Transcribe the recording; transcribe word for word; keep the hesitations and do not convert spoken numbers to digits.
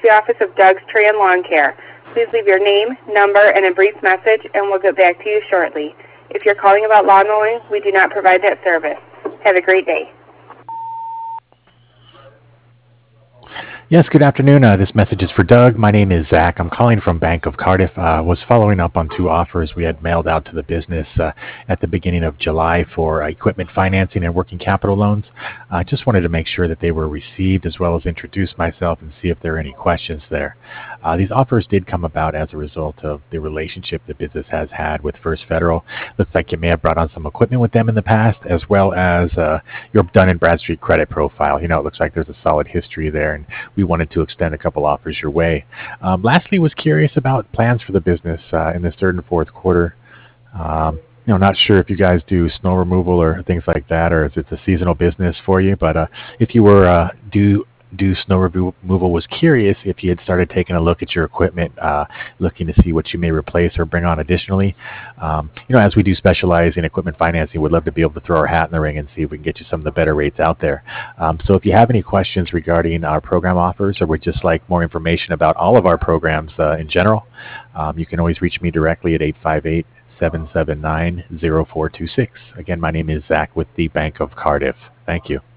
the office of Doug's Tree and Lawn Care. Please leave your name, number, and a brief message, and we'll get back to you shortly. If you're calling about lawn mowing, we do not provide that service. Have a great day. Yes, good afternoon. Uh, this message is for Doug. My name is Zach. I'm calling from Bank of Cardiff. Uh, was following up on two offers we had mailed out to the business uh, at the beginning of July for uh, equipment financing and working capital loans. I uh, just wanted to make sure that they were received, as well as introduce myself and see if there are any questions there. Uh, these offers did come about as a result of the relationship the business has had with First Federal. Looks like you may have brought on some equipment with them in the past, as well as uh, your Dun and Bradstreet credit profile. You know, it looks like there's a solid history there, and we wanted to extend a couple offers your way. Um, lastly, was curious about plans for the business uh, in this third and fourth quarter. Um, you know, not sure if you guys do snow removal or things like that, or if it's a seasonal business for you. But uh, if you were uh, do do snow removal, was curious if you had started taking a look at your equipment, uh, looking to see what you may replace or bring on additionally. Um, you know, as we do specialize in equipment financing, we'd love to be able to throw our hat in the ring and see if we can get you some of the better rates out there. Um, so if you have any questions regarding our program offers, or would just like more information about all of our programs uh, in general, um, you can always reach me directly at eight five eight, seven seven nine, zero four two six. Again, my name is Zach with the Bank of Cardiff. Thank you.